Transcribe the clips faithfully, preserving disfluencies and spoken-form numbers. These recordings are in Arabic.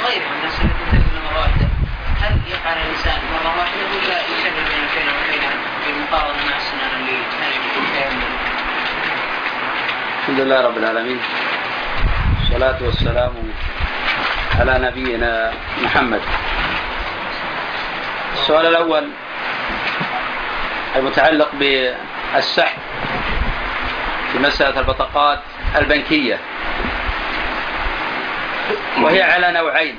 غيرها من الناس التي تنتهي مرة واحدة، هل يفعل الإنسان مرة واحدة ولا يكرر بين الفعل والفعل بالمقارنة مع السنن اللي كان يكون؟ الحمد لله رب العالمين، والصلاة والسلام على نبينا محمد. السؤال الأول المتعلق بالسحب في مسألة البطاقات البنكية، وهي على نوعين.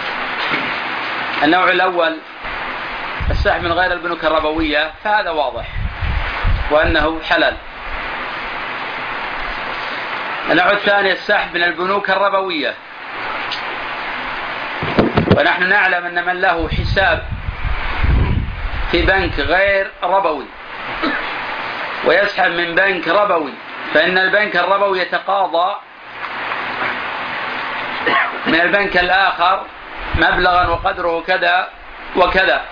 النوع الأول السحب من غير البنوك الربوية، فهذا واضح وأنه حلال. النوع الثاني السحب من البنوك الربوية، ونحن نعلم أن من له حساب في بنك غير ربوي ويسحب من بنك ربوي، فإن البنك الربوي يتقاضى من البنك الآخر مبلغا وقدره كذا وكذا،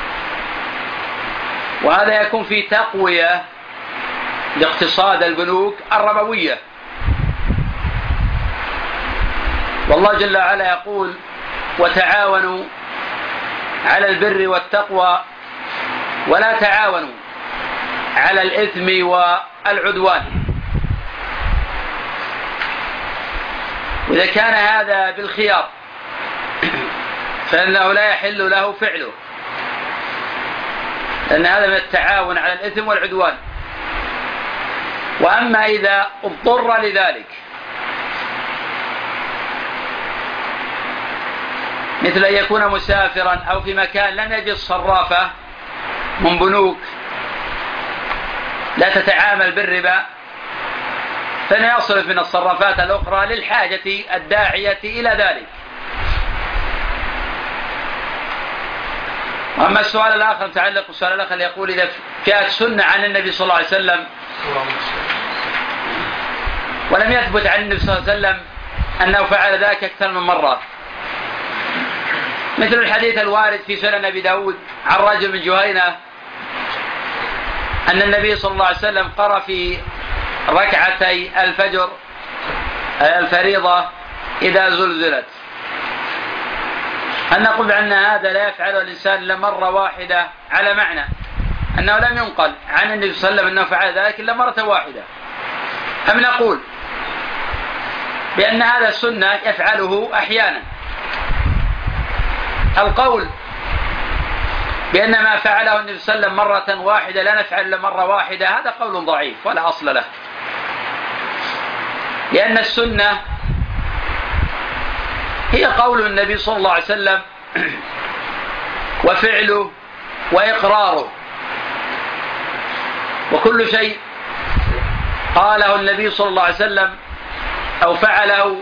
وهذا يكون في تقوية لاقتصاد البنوك الربوية. والله جل وعلا يقول: وتعاونوا على البر والتقوى ولا تعاونوا على الإثم والعدوان. وإذا كان هذا بالخيار فإنه لا يحل له فعله، لأن هذا من التعاون على الإثم والعدوان. وأما إذا اضطر لذلك، مثل أن يكون مسافرا أو في مكان لم يجد صرافة من بنوك لا تتعامل بالربا، فإنه يصرف من الصرافات الأخرى للحاجة الداعية إلى ذلك. أما السؤال الآخر متعلق بالسؤال الآخر يقول: إذا جاءت سنة عن النبي صلى الله عليه وسلم ولم يثبت عن النبي صلى الله عليه وسلم أنه فعل ذلك أكثر من مرة، مثل الحديث الوارد في سنن أبي داود عن رجل من جهينة أن النبي صلى الله عليه وسلم قرأ في ركعتي الفجر الفريضة إذا زلزلت، أن نقول بأن هذا لا يفعله الإنسان إلا مرة واحدة، على معنى أنه لم ينقل عن النبي صلى الله عليه وسلم أنه فعل ذلك إلا مرة واحدة، أم نقول بأن هذا السنة يفعله أحيانا؟ القول بأن ما فعله النبي صلى الله عليه وسلم مرة واحدة لا نفعل إلا مرة واحدة، هذا قول ضعيف ولا أصل له، لأن السنة هي قول النبي صلى الله عليه وسلم وفعله وإقراره، وكل شيء قاله النبي صلى الله عليه وسلم أو فعله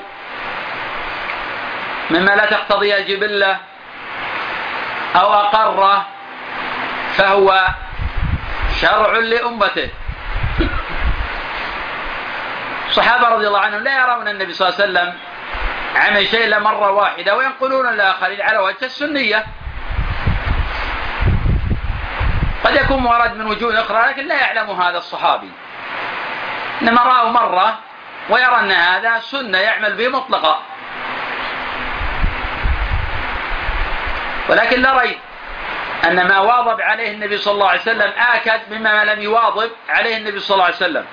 مما لا تقتضي الجبلة أو أقره فهو شرع لأمته. الصحابة رضي الله عنهم لا يرون النبي صلى الله عليه وسلم عمل شيء إلا مرة واحدة، وينقلون الآخرين على وجه السنية. قد يكون مورد من وجوه أخرى لكن لا يعلم هذا الصحابي، إنما رأوا مرة ويرى أن هذا سنة يعمل به مطلقا. ولكن لا ريب أن ما واظب عليه النبي صلى الله عليه وسلم آكد مما لم يواظب عليه النبي صلى الله عليه وسلم.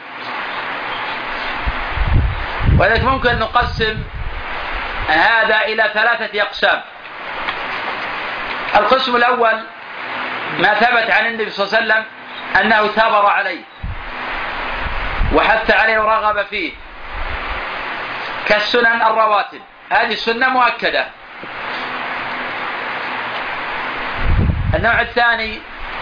ولذلك ممكن نقسم هذا إلى ثلاثة أقسام. القسم الأول ما ثبت عن النبي صلى الله عليه وسلم أنه ثابر عليه وحث عليه ورغب فيه، كالسنن الرواتب، هذه السنة مؤكدة. النوع الثاني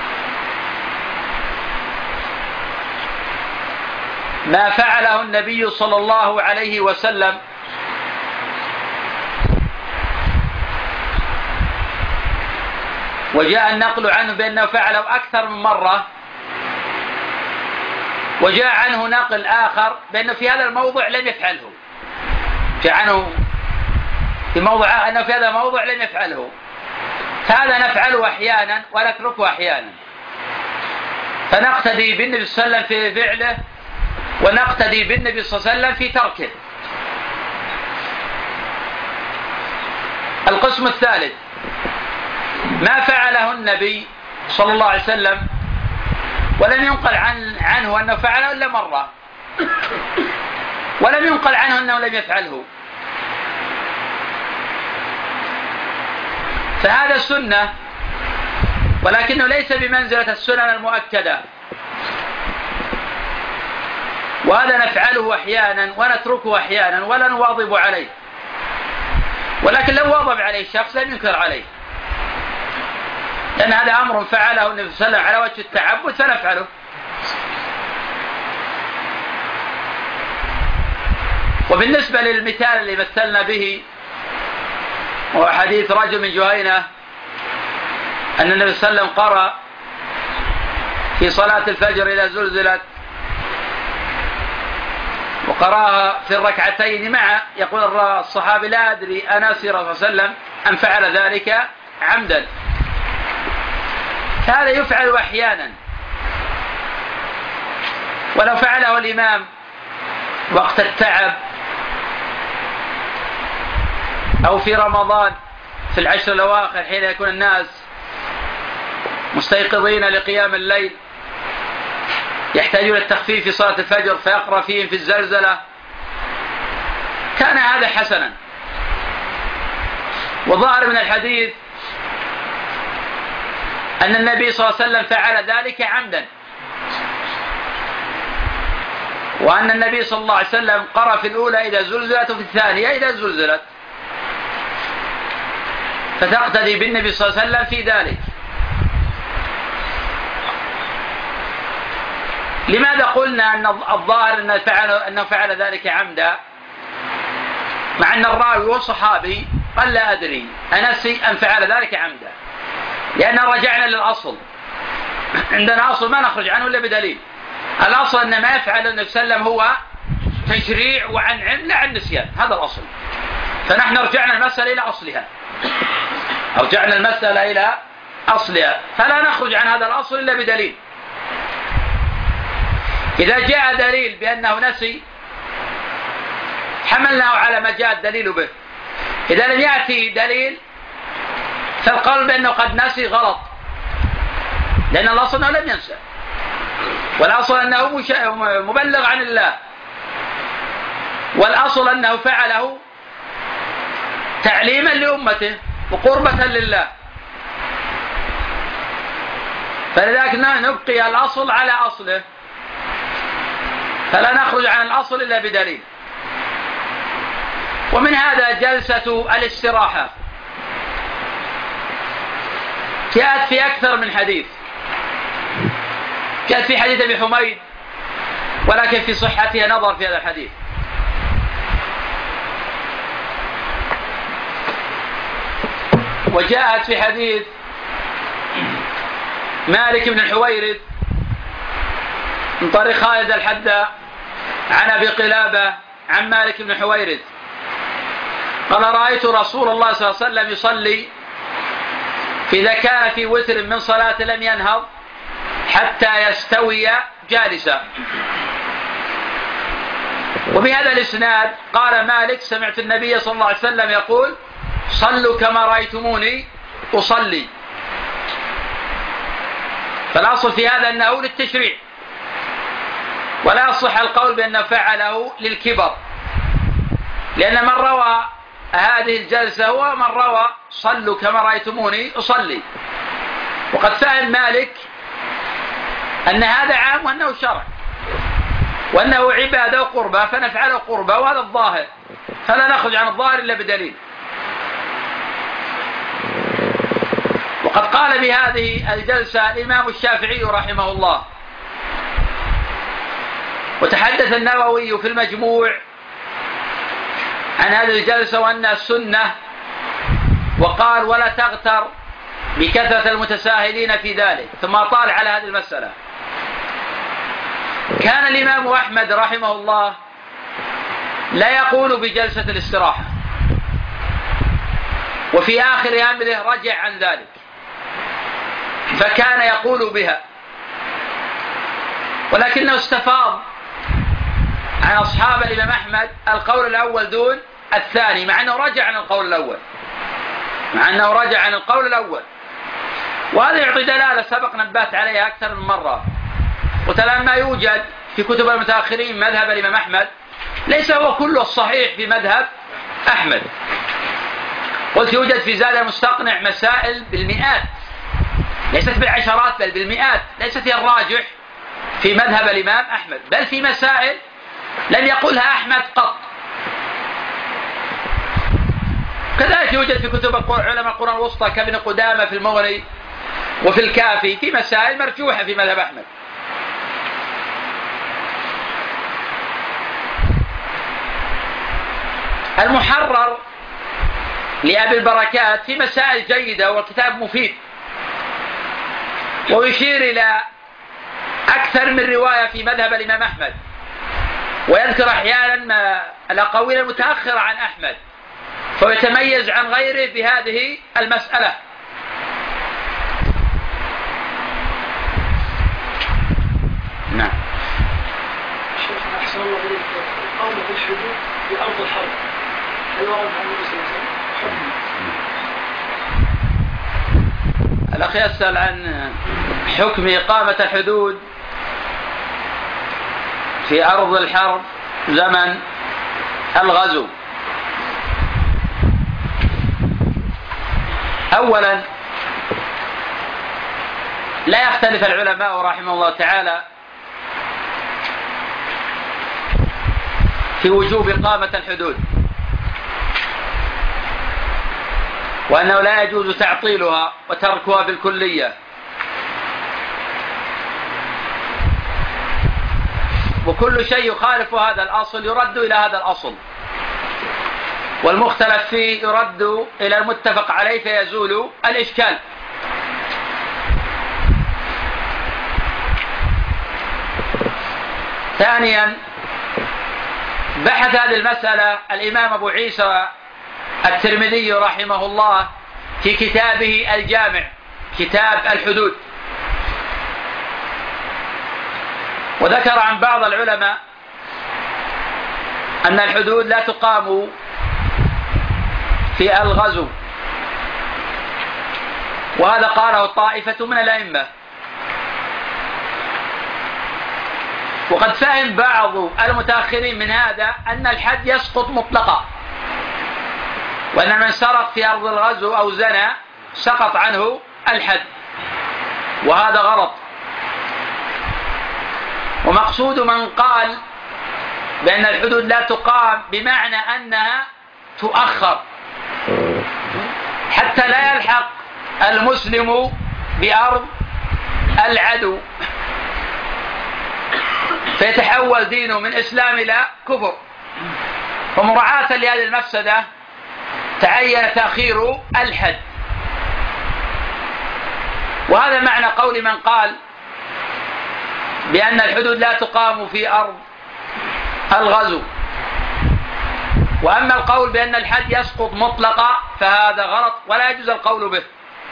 ما فعله النبي صلى الله عليه وسلم وجاء النقل عنه بأنه فعله أكثر من مرة، وجاء عنه نقل آخر بأنه في هذا الموضع لم يفعله، جاء عنه في موضع أنه في هذا الموضع لم يفعله، فهذا نفعله أحيانا ونتركه أحيانا، فنقتدي بالنبي صلى الله عليه وسلم في فعله ونقتدي بالنبي صلى الله عليه وسلم في تركه. القسم الثالث ما فعله النبي صلى الله عليه وسلم ولم ينقل عن عنه أنه فعله إلا مرة، ولم ينقل عنه أنه لم يفعله، فهذا سنة ولكنه ليس بمنزلة السنن المؤكدة، وهذا نفعله أحيانا ونتركه أحيانا ولا نواظب عليه، ولكن لو واظب عليه الشخص لم ينكر عليه، لأن هذا أمر فعله النبي صلى الله عليه وسلم على وجه التعبد فنفعله. وبالنسبة للمثال اللي مثلنا به وهو حديث رجل من جهينة أن النبي صلى الله عليه وسلم قرأ في صلاة الفجر إذا زلزلت، وقرأها في الركعتين مع يقول الصحابي لا أدري أنسي رسول الله صلى الله عليه وسلم أن فعل ذلك عمدا. هذا يفعل أحيانا، ولو فعله الإمام وقت التعب أو في رمضان في العشر الأواخر حين يكون الناس مستيقظين لقيام الليل يحتاجون التخفيف في صلاة الفجر فيقرأ فيهم في الزلزلة، كان هذا حسنا. وظاهر من الحديث أن النبي صلى الله عليه وسلم فعل ذلك عمدا، وأن النبي صلى الله عليه وسلم قرأ في الأولى إذا زلزلت وفي الثانية إذا زلزلت، فتقتدي بالنبي صلى الله عليه وسلم في ذلك. لماذا قلنا أن الظاهر أنه فعل, أنه فعل ذلك عمدا مع أن الراوي والصحابي قال لا أدري أنسي أن فعل ذلك عمدا؟ لأن رجعنا للأصل، عندنا أصل ما نخرج عنه إلا بدليل. الأصل أن ما يفعل النبي صلى الله عليه وسلم هو تشريع وعن علم لا عن نسيان، هذا الأصل. فنحن رجعنا المسألة إلى أصلها، رجعنا المسألة إلى أصلها، فلا نخرج عن هذا الأصل إلا بدليل. إذا جاء دليل بأنه نسي حملناه على ما جاء الدليل به. إذا لم يأتي دليل فالقول بأنه قد نسي غلط، لأن الأصل أنه لم ينسى، والأصل أنه مبلغ عن الله، والأصل أنه فعله تعليما لأمته وقربة لله. فلذلك نبقي الأصل على أصله، فلا نخرج عن الأصل إلا بدليل. ومن هذا جلسة الاستراحة جاءت في أكثر من حديث، جاءت في حديث أبي حميد ولكن في صحتها نظر في هذا الحديث. وجاءت في حديث مالك بن الحويرث من طريق خالد الحداء عن أبي قلابة عن مالك بن الحويرث قال رأيت رسول الله صلى الله عليه وسلم يصلي فإذا كان في وتر من صلاة لم ينهض حتى يستوي جالسا. وبهذا الإسناد قال مالك سمعت النبي صلى الله عليه وسلم يقول صلوا كما رأيتموني أصلي. فالأصل في هذا أنه للتشريع، ولا يصح القول بأنه فعله للكبر، لأن من روى هذه الجلسة هو من روى صلوا كما رأيتموني أصلي، وقد فهم مالك أن هذا عام وأنه شرع وأنه عبادة وقربة فنفعله قربة، وهذا الظاهر، فلا نخرج عن الظاهر إلا بدليل. وقد قال بهذه الجلسة الإمام الشافعي رحمه الله، وتحدث النووي في المجموع عن هذه الجلسة وأنها السنة، وقال ولا تغتر بكثرة المتساهلين في ذلك، ثم طال على هذه المسألة. كان الإمام أحمد رحمه الله لا يقول بجلسة الاستراحة، وفي آخر أمره رجع عن ذلك فكان يقول بها، ولكنه استفاض عن أصحاب الإمام أحمد القول الأول دون الثاني، مع أنه رجع عن القول الأول. مع أنه رجع عن القول الأول. وهذا يعطي دلالة سبق نبهت عليها أكثر من مرة. قلت لما يوجد في كتب المتأخرين مذهب الإمام أحمد ليس هو كله الصحيح في مذهب أحمد. قلت يوجد في زاد المستقنع مسائل بالمئات ليست بالعشرات بل بالمئات، ليست هي الراجح في مذهب الإمام أحمد، بل في مسائل لم يقولها أحمد قط. كذلك يوجد في كتب علماء القرون الوسطى كابن قدامة في المغني وفي الكافي في مسائل مرجوحة في مذهب أحمد. المحرر لأبي البركات في مسائل جيدة والكتاب مفيد، ويشير إلى أكثر من رواية في مذهب الإمام أحمد، ويذكر أحيانا الأقاويل المتأخرة عن أحمد، فيتميز عن غيره بهذه المسألة. نعم. شيخنا أحسن الله إليك، القول بالحدود في أرض الحرب هل ورد عن النبي صلى الله عليه وسلم؟ الأخ يسأل عن حكم إقامة الحدود في أرض الحرب زمن الغزو. أولا لا يختلف العلماء رحمه الله تعالى في وجوب إقامة الحدود، وأنه لا يجوز تعطيلها وتركها بالكلية، وكل شيء يخالف هذا الأصل يرد إلى هذا الأصل، والمختلف فيه يرد إلى المتفق عليه فيزول الإشكال. ثانيا بحث هذه المسألة الإمام أبو عيسى الترمذي رحمه الله في كتابه الجامع، كتاب الحدود، وذكر عن بعض العلماء أن الحدود لا تقام في الغزو، وهذا قاله طائفة من الأئمة. وقد فهم بعض المتأخرين من هذا أن الحد يسقط مطلقا، وأن من سرق في أرض الغزو أو زنى سقط عنه الحد، وهذا غلط. ومقصود من قال بأن الحدود لا تقام بمعنى أنها تؤخر حتى لا يلحق المسلم بأرض العدو فيتحول دينه من إسلام إلى كفر. ومراعاة لهذه المفسدة تعين تأخير الحد، وهذا معنى قول من قال بأن الحدود لا تقام في أرض الغزو. وأما القول بأن الحد يسقط مطلقا فهذا غلط ولا يجوز القول به،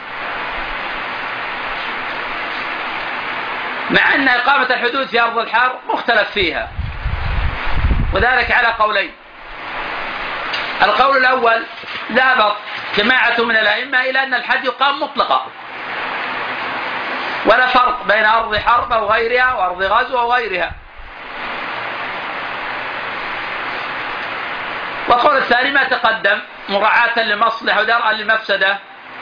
مع أن إقامة الحدود في أرض الحرب مختلف فيها، وذلك على قولين. القول الأول ذهب جماعة من الأئمة إلى أن الحد يقام مطلقا، ولا فرق بين أرض حرب أو غيرها وأرض غزو أو غيرها. والقول الثاني ما تقدم مراعاة لمصلحة ودرءا لمفسدة،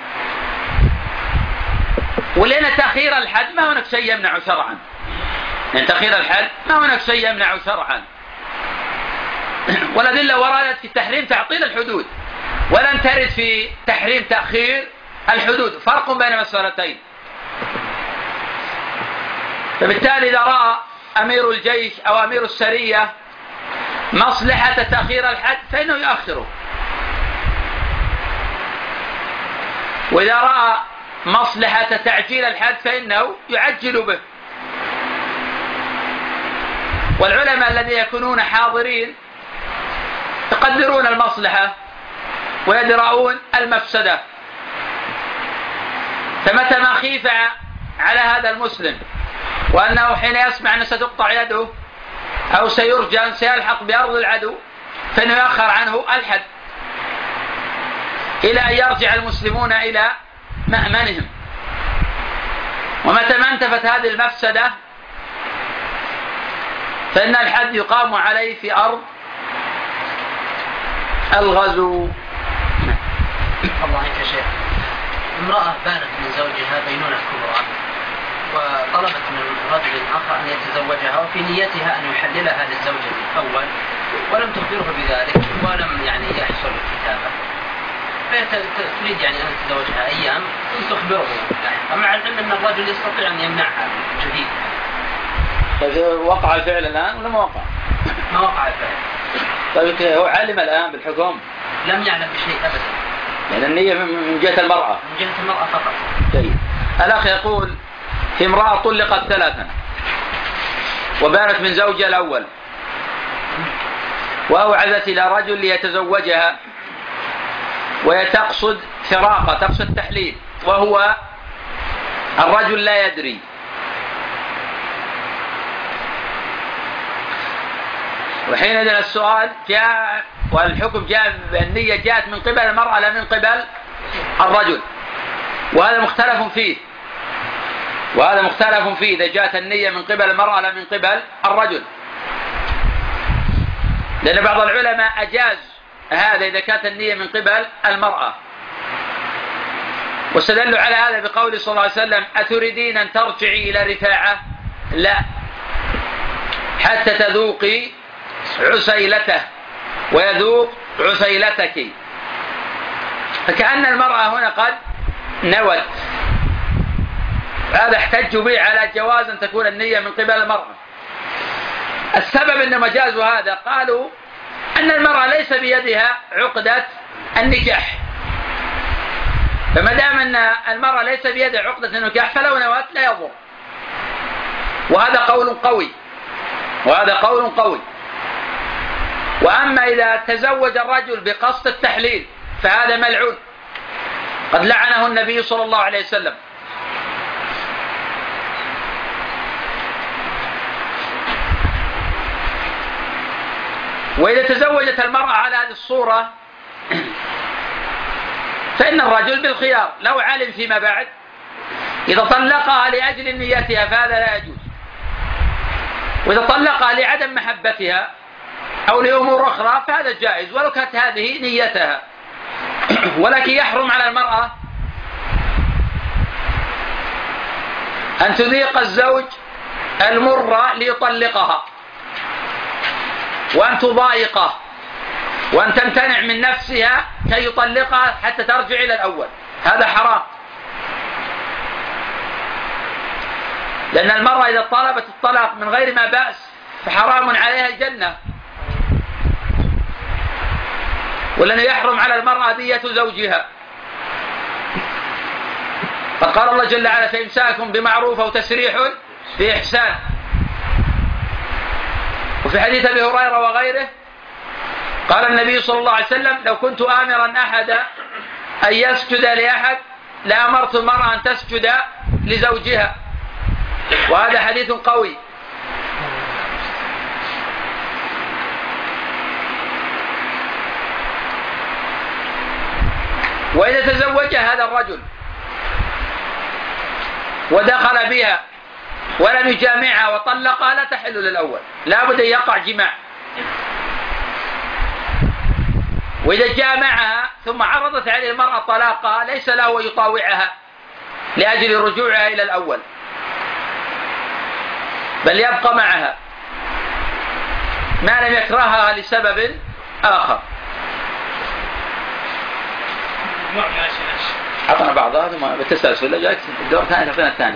ولأن تأخير الحد ما هناك شيء يمنع شرعا، لأن تأخير الحد ما هناك شيء يمنع شرعا. والأدلة وردت في تحريم تعطيل الحدود، ولم ترد في تحريم تأخير الحدود، فرق بين مسألتين. فبالتالي إذا رأى أمير الجيش أو أمير السرية مصلحة تأخير الحد فإنه يؤخره، وإذا رأى مصلحة تعجيل الحد فإنه يعجل به. والعلماء الذين يكونون حاضرين يقدرون المصلحة ويدرؤون المفسدة، فمتى ما خيف على هذا المسلم وأنه حين يسمع أن ستقطع يده أو سيرجم سيلحق بأرض العدو فإنه يؤخر عنه الحد. إلى أن يرجع المسلمون إلى مأمنهم. ومتى ما انتفت هذه المفسدة فإن الحد يقام عليه في أرض الغزو. الله عنك يا شيخ، امرأة بانت من زوجها بينونة كبرى وطلبت من رجل آخر أن يتزوجها وفي نيتها أن يحللها للزوج الأول ولم تخبره بذلك ولم يعني يحصل الكتابة، فتريد يعني أن تتزوجها أيام ثم تخبره لاحقا مع العلم أن الرجل يستطيع أن يمنعها جديد. طيب وقع الفعل الآن ولا ما وقع؟ ما وقع الفعل. طيب هو علم الآن بالحكم؟ لم يعلم بشيء أبدا. يعني النية من جهة المرأة؟ من جهة المرأة فقط. طيب الأخ يقول في امرأة طلقت ثلاثا وبانت من زوجها الأول وأوعزت إلى رجل ليتزوجها وهي تقصد فراقة، تقصد تحليل، وهو الرجل لا يدري، وحينئذ السؤال جاء والحكم جاء النية جاءت من قبل المرأة لا من قبل الرجل، وهذا مختلف فيه وهذا مختلف فيه إذا جاءت النية من قبل المرأة لا من قبل الرجل، لأن بعض العلماء أجاز هذا إذا كانت النية من قبل المرأة، واستدلوا على هذا بقول صلى الله عليه وسلم أتريدين أن ترجعي إلى رفاعة؟ لا، حتى تذوقي عسيلته ويذوق عسيلتك. فكأن المرأة هنا قد نوت، هذا احتجوا به على جواز أن تكون النية من قبل المرأة. السبب أن مجازوا هذا قالوا أن المرأة ليس بيدها عقدة النكاح، فما دام أن المرأة ليس بيدها عقدة النكاح فلو نوت لا يضر، وهذا قول قوي وهذا قول قوي. وأما إذا تزوج الرجل بقصد التحليل فهذا ملعون، قد لعنه النبي صلى الله عليه وسلم. وإذا تزوجت المرأة على هذه الصورة فإن الرجل بالخيار لو علم فيما بعد، إذا طلقها لأجل نيتها فهذا لا يجوز، وإذا طلقها لعدم محبتها أو لأمور أخرى فهذا جائز ولو كانت هذه نيتها. ولكن يحرم على المرأة أن تذيق الزوج المر ليطلقها، وأن تضايقه، وأن تمتنع من نفسها كي يطلقها حتى ترجع إلى الأول، هذا حرام. لأن المرأة إذا طلبت الطلاق من غير ما بأس فحرام عليها الجنة، ولأنه يحرم على المرأة دية زوجها. قد قال الله جل وعلا فإمساكم بمعروف أو تسريح بإحسان. وفي حديث أبي هريرة وغيره قال النبي صلى الله عليه وسلم لو كنت آمرا أحدا أن يسجد لأحد لأمرت المرأة أن تسجد لزوجها، وهذا حديث قوي. وإذا تزوج هذا الرجل ودخل بها ولم يجامعها وطلقها لا تحل للأول، لا بد أن يقع جماع. وإذا جامعها ثم عرضت عليه المرأة طلاقها ليس له أن يطاوعها لأجل رجوعها إلى الأول، بل يبقى معها ما لم يكرهها لسبب آخر. أعطنا بعضها ثم بالتسلسل جاءت الدور الثاني تعطينا الثاني.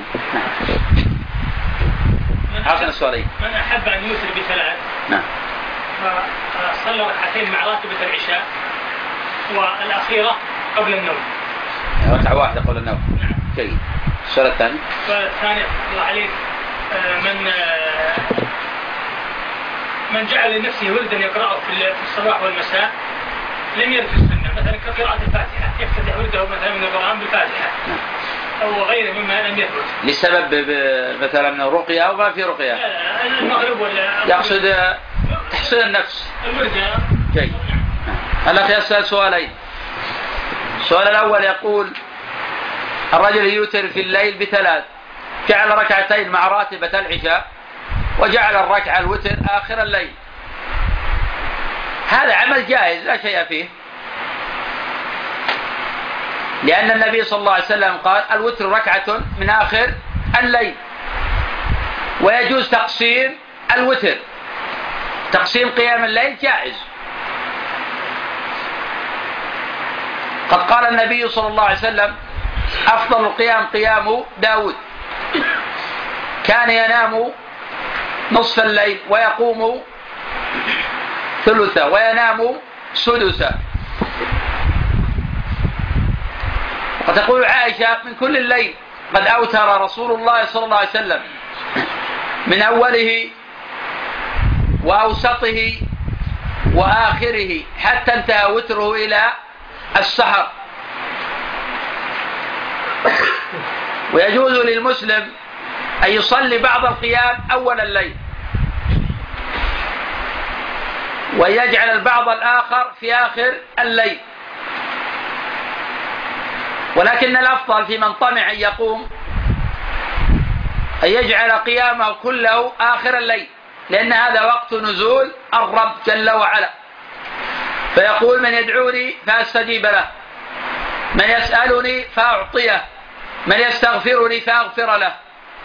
أعطنا السؤالين. من أحب أن يوتر بثلاث نعم فصلى ركعتين مع راتبة العشاء والأخيرة قبل النوم. ركعة واحدة قبل النوم. نعم. جيد. السؤال الثاني. السؤال الثاني الله عليك من من جعل لنفسه وردا يقرأه في الصباح والمساء لم يرد السنة، مثلا كقراءة الفاتحة يفتتح ورده مثلا من القرآن بالفاتحة أو غيره مما لم يثبت لسبب مثلا من الرقية أو ما في رقية. لا المغرب ولا يقصد تحصين النفس. الورد. جيد. الأخ يسأل سؤالين. السؤال الأول يقول: الرجل يوتر في الليل بثلاث، جعل ركعتين مع راتبة العشاء وجعل الركعة الوتر آخر الليل، هذا عمل جائز لا شيء فيه، لأن النبي صلى الله عليه وسلم قال: الوتر ركعة من آخر الليل. ويجوز تقسيم الوتر، تقسيم قيام الليل جائز. قد قال النبي صلى الله عليه وسلم: أفضل القيام قيام داود، كان ينام نصف الليل ويقوم ثلثا وينام سدسا. وتقول عائشة: من كل الليل قد أوتر رسول الله صلى الله عليه وسلم، من أوله وأوسطه وآخره حتى انتهى وتره إلى السحر. ويجوز للمسلم أن يصلي بعض القيام أول الليل ويجعل البعض الآخر في آخر الليل، ولكن الأفضل في من طمع أن يقوم أن يجعل قيامه كله آخر الليل، لأن هذا وقت نزول الرب جل وعلا، فيقول: من يدعوني فأستجيب له، من يسألني فأعطيه، من يستغفرني فأغفر له.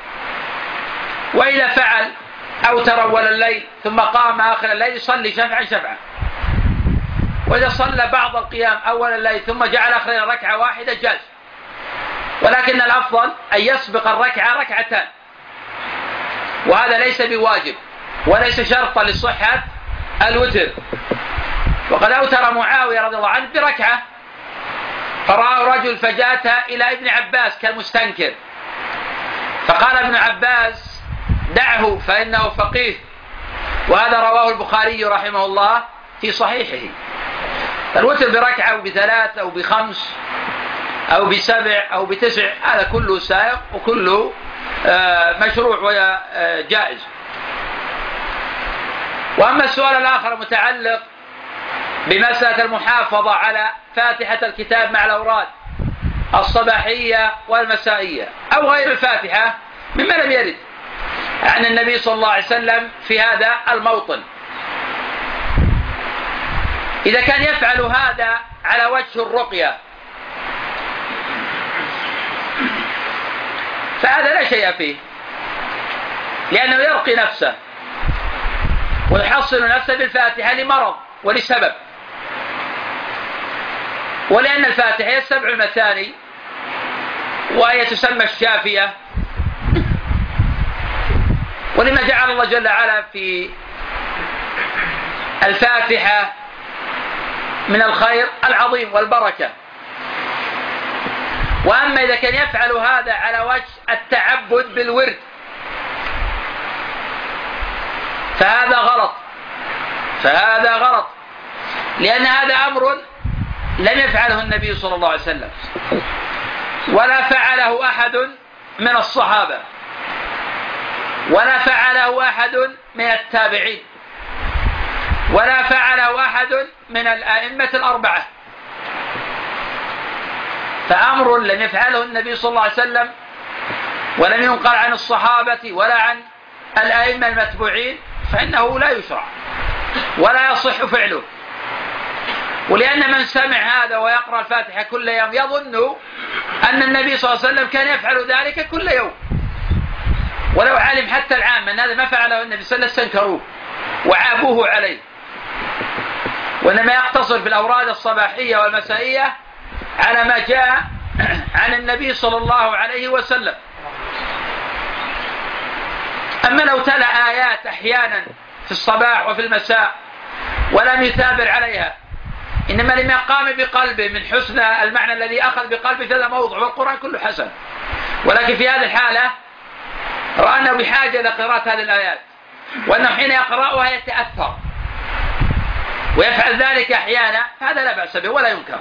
وإذا فعل أوتر أول الليل ثم قام آخر الليل يصلي شفعا شفعا. وإذا صلى بعض القيام أول الليل ثم جعل آخر ركعة واحدة جاز، ولكن الأفضل أن يسبق الركعة ركعتان، وهذا ليس بواجب وليس شرطا لصحة الوتر. وقد أوتر معاوية رضي الله عنه بركعة، فرآه رجل فجاء إلى ابن عباس كالمستنكر، فقال ابن عباس: دعه فإنه فقيه. وهذا رواه البخاري رحمه الله في صحيحه. الوتر بركعة أو بثلاث أو بخمس أو بسبع أو بتسع، هذا كله سائغ وكله مشروع وجائز. وأما السؤال الآخر متعلق بمسألة المحافظة على فاتحة الكتاب مع الأوراد الصباحية والمسائية أو غير الفاتحة مما لم يرد عن النبي صلى الله عليه وسلم في هذا الموطن. إذا كان يفعل هذا على وجه الرقية فهذا لا شيء فيه، لأنه يرقي نفسه ويحصن نفسه بالفاتحة لمرض ولسبب، ولأن الفاتحة هي السبع المثاني وهي تسمى الشافية، ولما جعل الله جل وعلا في الفاتحة من الخير العظيم والبركة. وأما إذا كان يفعل هذا على وجه التعبد بالورد فهذا غلط، فهذا غلط، لأن هذا أمر لم يفعله النبي صلى الله عليه وسلم ولا فعله أحد من الصحابة ولا فعله أحد من التابعين ولا فعله أحد من الأئمة الأربعة، فأمر لم يفعله النبي صلى الله عليه وسلم ولم ينقل عن الصحابة ولا عن الأئمة المتبوعين فإنه لا يشرع ولا يصح فعله. ولأن من سمع هذا ويقرأ الفاتحة كل يوم يظن أن النبي صلى الله عليه وسلم كان يفعل ذلك كل يوم، ولو علم حتى العام أن هذا ما فعله النبي صلى الله عليه وسلم استنكروه وعابوه عليه. وإنما يقتصر في الأوراد الصباحية والمسائية على ما جاء عن النبي صلى الله عليه وسلم. أما لو تلا آيات أحيانا في الصباح وفي المساء ولم يثابر عليها، إنما لما قام بقلبه من حسن المعنى الذي أخذ بقلبه في هذا موضع، والقرآن كله حسن، ولكن في هذه الحالة رأى أنه بحاجة إلى قراءة هذه الآيات، وأنه حين يقرأها يتأثر ويفعل ذلك أحيانا، هذا لا بأس به ولا ينكر.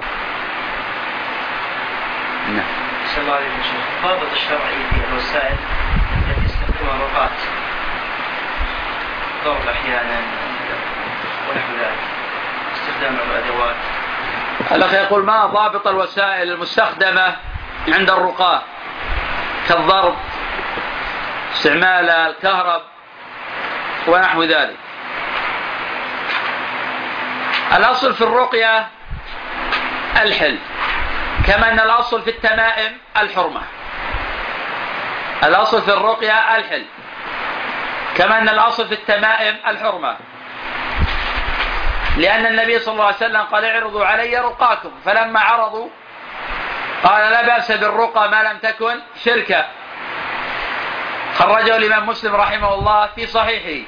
نعم. صلى الله عليه وسلم. الضابط الشرعي في الوسائل التي يستخدمها الرقاة، ضرب أحيانا ونحو ذلك، استخدام الأدوات. الأخ يقول: ما ضابط الوسائل المستخدمة عند الرقاة كالضرب، استعمال الكهرب ونحو ذلك؟ الأصل في الرقية الحل، كما أن الأصل في التمائم الحرمة. الأصل في الرقية الحل، كما أن الأصل في التمائم الحرمة، لأن النبي صلى الله عليه وسلم قال: اعرضوا علي رقاكم، فلما عرضوا قال: لا بأس بالرقى ما لم تكن شركا. خرجه الإمام مسلم رحمه الله في صحيحه.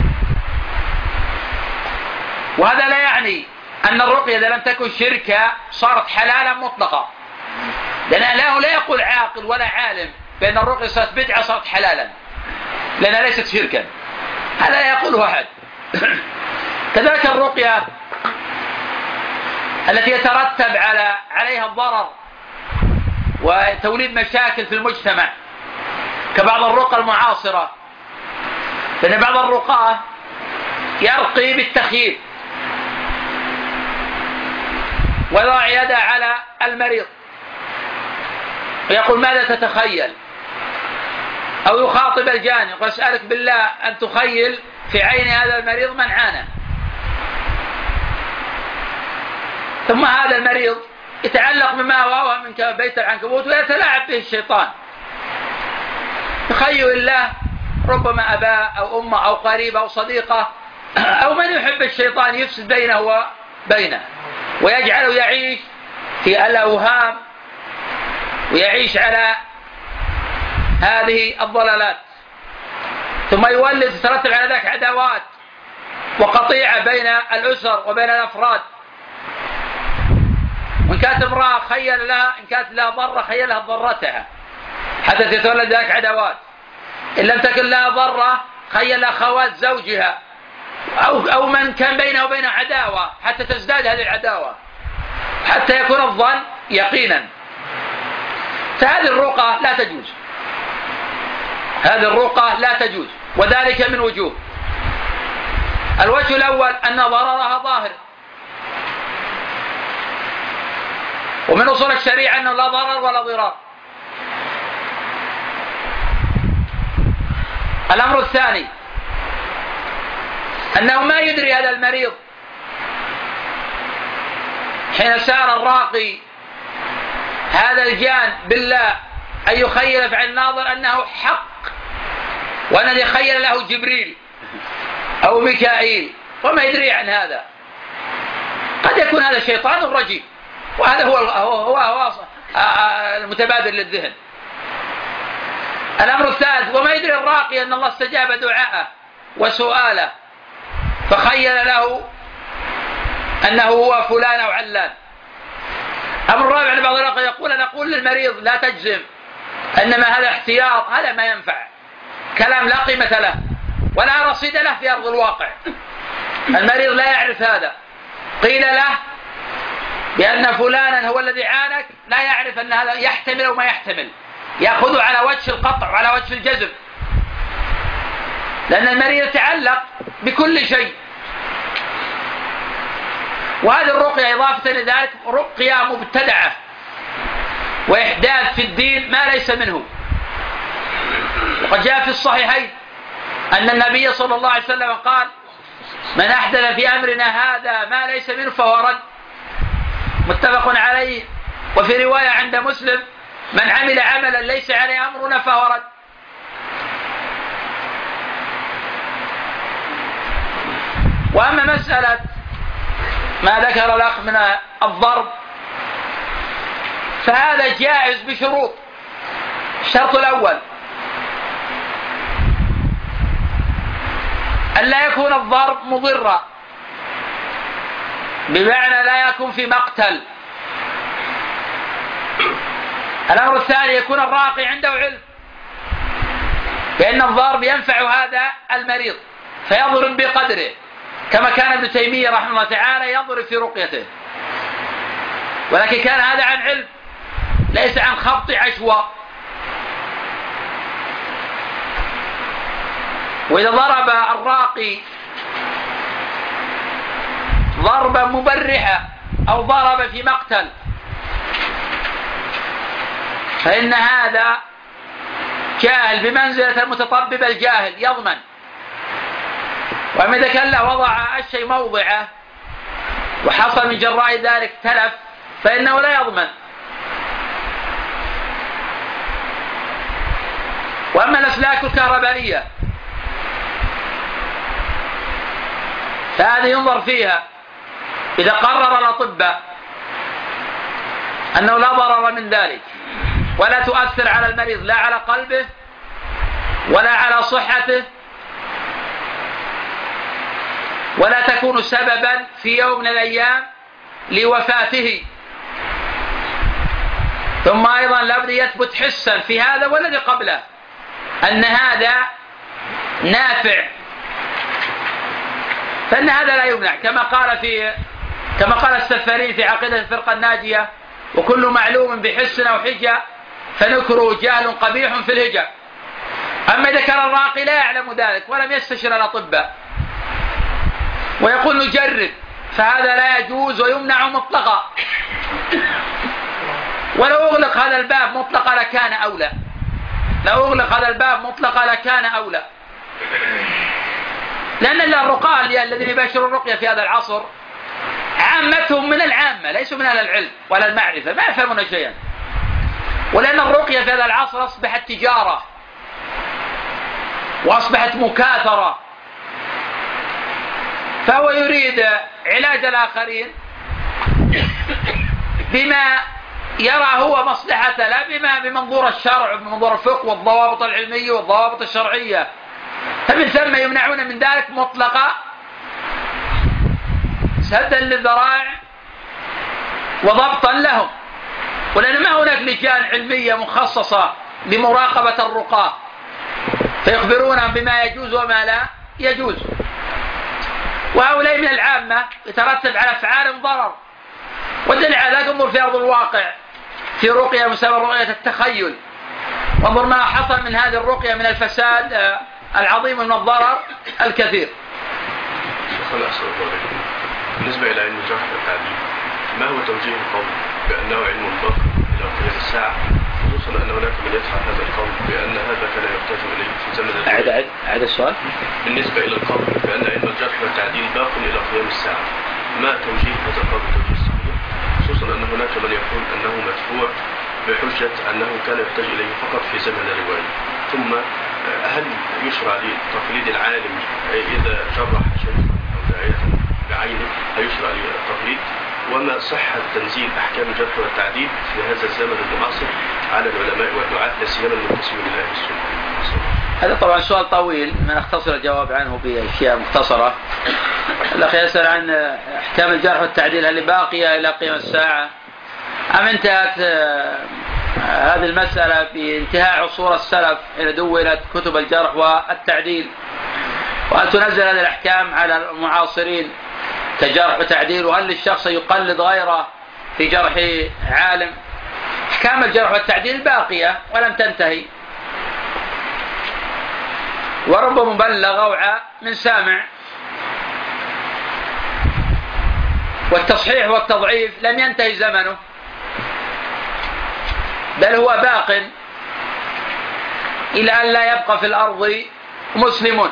وهذا لا يعني أن الرقية إذا لم تكن شركا صارت حلالا مطلقا، لأنه لا يقول عاقل ولا عالم بأن الرقية صارت بدعة صارت حلالا، لأنها ليست شركا، هذا لا يقوله أحد. كذلك الرقية التي يترتب على عليها الضرر وتوليد مشاكل في المجتمع، كبعض الرقى المعاصرة، لأن بعض الرقاة يرقي بالتخييل ويضع يده على المريض ويقول: ماذا تتخيل؟ أو يخاطب الجاني يقول: أسألك بالله أن تخيل في عين هذا المريض من عانى. ثم هذا المريض يتعلق بما هو من بيت العنكبوت ويتلاعب به الشيطان، يخيل الله ربما أباه أو أمه أو قريبه أو صديقه أو من يحب الشيطان يفسد بينه وبينه، ويجعله يعيش في الأوهام ويعيش على هذه الضلالات، ثم يولد يترتب على ذلك عداوات وقطيعة بين الأسر وبين الأفراد. وإن كانت امرأة خيل لها، إن كانت لها ضرة خيل لها ضرتها حتى تتولد ذلك عداوات. إن لم تكن لها ضرة خيل أخوات زوجها أو, أو من كان بينه وبينه عداوة حتى تزداد هذه العداوة حتى يكون الظن يقينا. فهذه الرقى لا تجوز، هذه الرقى لا تجوز، وذلك من وجوه. الوجه الأول أن ضررها ظاهر، ومن أصول الشريعة أنه لا ضرر ولا ضرار. الأمر الثاني أنه ما يدري هذا المريض حين سار الراقي هذا الجان بالله أن يخيل في عين الناظر أنه حق، وأن الذي خيل له جبريل أو ميكائيل، وما يدري عن هذا. قد يكون هذا شيطان رجيم، وهذا هو هو هو المتبادر للذهن. الأمر الثالث: وما يدري الراقي أن الله استجاب دعاءه وسؤاله فخيل له أنه هو فلان أو علان. أمر الرابع أن بعض الراقي يقول: نقول للمريض لا تجزم، إنما هذا احتياط، هذا ما ينفع، كلام لا قيمة له ولا رصيد له في أرض الواقع. المريض لا يعرف هذا، قيل له بأن فلانا هو الذي عانك، لا يعرف أن هذا يحتمل أو ما يحتمل، يأخذه على وجه القطع وعلى وجه الجزم، لأن المريض يتعلق بكل شيء. وهذه الرقية إضافة لذلك رقية مبتدعة وإحداث في الدين ما ليس منه. وقد جاء في الصحيحين أن النبي صلى الله عليه وسلم قال: من أحدث في أمرنا هذا ما ليس منه فهو رد، متفق عليه. وفي رواية عند مسلم: من عمل عملا ليس عليه أمرنا فهو رد. وأما مسألة ما ذكر الأخ من الضرب فهذا جائز بشروط. الشرط الأول أن لا يكون الضرب مضرا، بمعنى لا يكون في مقتل. الأمر الثاني يكون الراقي عنده علم بأن الضرب ينفع هذا المريض فيضرب بقدره، كما كان ابن تيمية رحمه الله تعالى يضرب في رقيته، ولكن كان هذا عن علم ليس عن خبط عشواء. وإذا ضرب الراقي ضربا مبرحا أو ضرب في مقتل فإن هذا جاهل بمنزلة المتطبب الجاهل يضمن. وأما إذا كان له وضع الشيء موضعه وحصل من جراء ذلك تلف فإنه لا يضمن. وأما الأسلاك الكهربائية فهذه ينظر فيها إذا قرر الأطباء أنه لا ضرر من ذلك ولا تؤثر على المريض لا على قلبه ولا على صحته ولا تكون سببا في يوم من الأيام لوفاته. ثم أيضا لابد يثبت حسا في هذا والذي قبله أن هذا نافع، فإن هذا لا يمنع كما قال في كما قال السفارين في عقيدة الفرقة الناجية: وكل معلوم بحس أو حجة فنكره جهل قبيح في الهجة. أما إذا كان الراقي لا يعلم ذلك ولم يستشر الأطباء ويقول نجرب فهذا لا يجوز ويمنع مطلقا. ولو أغلق هذا الباب مطلقا لكان أولى لو أغلق هذا الباب مطلقا لكان أولى لأن الرقاة الذين يباشرون الرقية في هذا العصر عامتهم من العامة ليسوا من أهل العلم ولا المعرفة ما يفهمون شيئا. ولأن الرقية في هذا العصر أصبحت تجارة وأصبحت مكاثرة، فهو يريد علاج الآخرين بما يرى هو مصلحته لا بما بمنظور الشرع وبمنظور الفقه والضوابط العلمية والضوابط الشرعية، فمن ثم يمنعون من ذلك مطلقا سدا للذرائع وضبطا لهم. ولأن ما هناك لجان علمية مخصصة لمراقبة الرقاة فيخبرونهم بما يجوز وما لا يجوز. وهؤلاء من العامة يترتب على أفعال ضرر، والدليل على ذلك انظر في أرض الواقع في رقية مسمى رقية التخيل، وانظر ما حصل من هذه الرقية من الفساد العظيم ومن الضرر الكثير. بالنسبة إلى علم الجرح والتعديل ما هو توجيه القول بأنه علم باق إلى قيام الساعة، خصوصا أن هناك من يدفع هذا القول بأن هذا كان يحتاج إليه في زمن أعد أعد أعد السؤال. بالنسبة إلى القول بأن علم الجرح والتعديل باق إلى قيام الساعة ما توجيه هذا القول توجيه صحيح، خصوصا أن هناك من يقول أنه مدفوع بحجة أنه كان يحتاج إليه فقط في زمن الرواية. ثم هل يشرع لتقليد العالم إذا جرح شيئا أو داعية بعينه هيشرع للتقليد؟ وما صحة تنزيل أحكام الجرح والتعديل في هذا الزمن المعاصر على العلماء والدعاة لا سيما المنتسبين إلى أهل السنة؟ هذا طبعا سؤال طويل ما نختصر الجواب عنه بأشياء مختصرة. الأخ يسأل عن أحكام الجرح والتعديل هل باقية إلى قيام الساعة أم انتهت هذه المسألة بانتهاء عصور السلف حين دونت كتب الجرح والتعديل، وهل تنزل هذه الأحكام على المعاصرين كجرح وتعديل، وهل الشخص يقلد غيره في جرح عالم؟ أحكام الجرح والتعديل باقية ولم تنتهي، ورب مبلغ أوعى من سامع. والتصحيح والتضعيف لم ينتهي زمنه بل هو باق إلى أن لا يبقى في الأرض مسلم.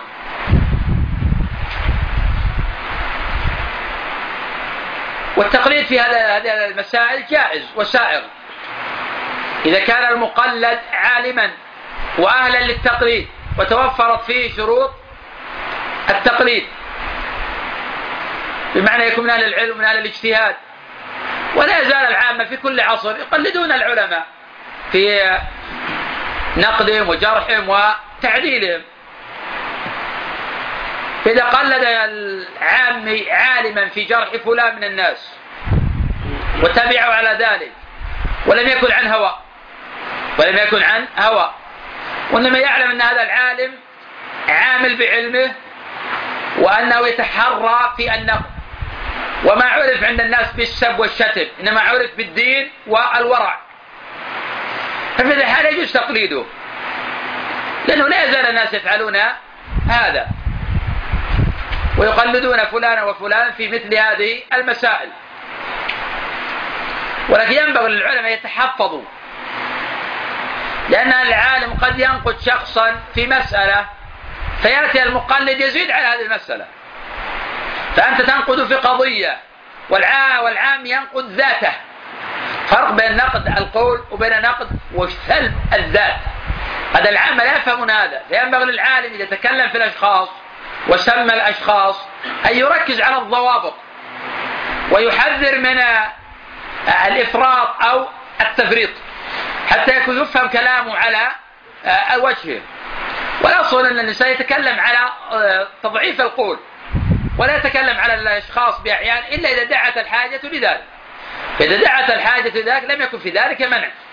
والتقليد في هذه المسائل جائز وسائر إذا كان المقلد عالما وأهلا للتقليد وتوفرت فيه شروط التقليد، بمعنى يكون من أهل العلم من أهل الاجتهاد. ولا يزال العامة في كل عصر يقلدون العلماء في نقدهم وجرحهم وتعديلهم. إذا قلد العام عالما في جرح فلان من الناس وتبعوا على ذلك ولم يكن عن هوى ولم يكن عن هوى وإنما يعلم أن هذا العالم عامل بعلمه وأنه يتحرى في النقد، وما عرف عند الناس بالسب والشتم إنما عرف بالدين والورع، ففي هذا الحال يجوز تقليده لأنه لا يزال الناس يفعلون هذا ويقلدون فلانا وفلانا في مثل هذه المسائل. ولكن ينبغي للعلماء يتحفظوا، لأن العالم قد ينقد شخصا في مسألة فيأتي المقلد يزيد على هذه المسألة، فأنت تنقد في قضية والعام ينقد ذاته. فرق بين نقد القول وبين نقد وسلب الذات. هذا العام لا يفهمون هذا، فينبغي للعالم إذا تكلم في الأشخاص وسمى الأشخاص أن يركز على الضوابط ويحذر من الإفراط أو التفريط حتى يكون يفهم كلامه على وجهه. والأصل أن الإنسان يتكلم على تضعيف القول ولا يتكلم على الأشخاص بأحيان إلا إذا دعت الحاجة لذلك، فإذا دعت الحاجة لذلك لم يكن في ذلك منع.